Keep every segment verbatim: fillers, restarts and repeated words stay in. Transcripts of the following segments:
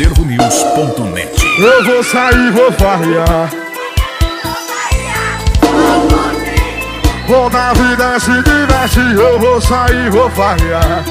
acervo news ponto net. Eu vou sair, vou farrear. Vou na vida se divertir. Eu vou sair, vou farrear.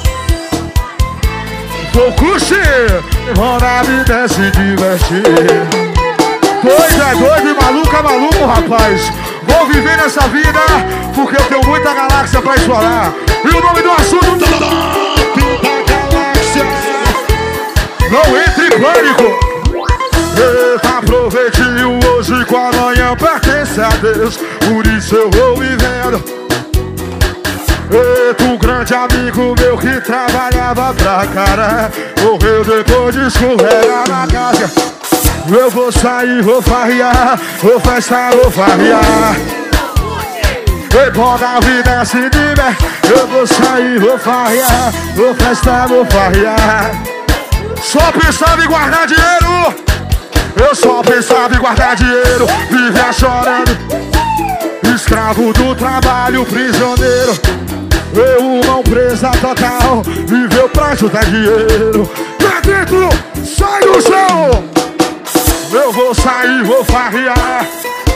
Vou curtir. Vou na vida se divertir. Doido é doido e maluco é maluco, rapaz. Vou viver nessa vida porque eu tenho muita galáxia pra explorar. E o nome do assunto da galáxia. Não entre em pânico. Eita, aproveite o hoje com a manhã pertence a Deus. Por isso eu vou vivendo. Eita, um grande amigo meu que trabalhava pra cara morreu depois de escorregar na casa. Eu vou sair, vou farrear, vou festar, vou farrear. E bom da vida se diver. Eu vou sair, vou farrear, vou festar, vou farrear. Só pensava em guardar dinheiro. Eu só pensava em guardar dinheiro. Vivia chorando, escravo do trabalho, prisioneiro. Eu, mão presa total, viveu pra juntar dinheiro. Pra dentro, sai do chão. Eu vou sair, vou farrear.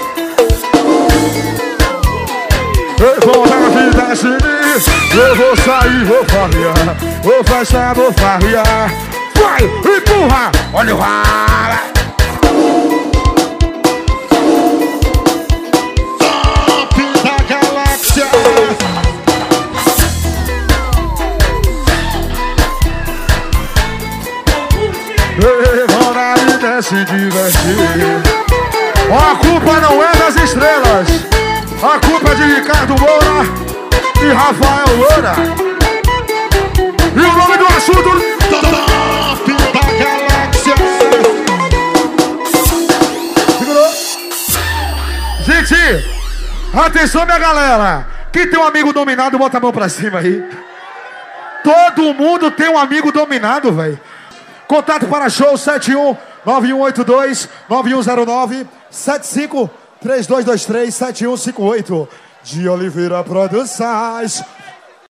Eu vou na vida seguir. Eu vou sair, vou farrear. Vou fechar, vou farrear. Vai, empurra, olha o rara. Top da galáxia. Eu vou na vida se divertir. A culpa não é das estrelas. A culpa é de Ricardo Moura e Rafael Loura. E o nome do assunto Top da galáxia. Segurou? Gente, atenção minha galera. Quem tem um amigo dominado, bota a mão pra cima aí. Todo mundo tem um amigo dominado, velho. Contato para show sete um nove um oito dois nove um zero nove sete cinco três dois dois três sete um cinco oito de Oliveira Produções.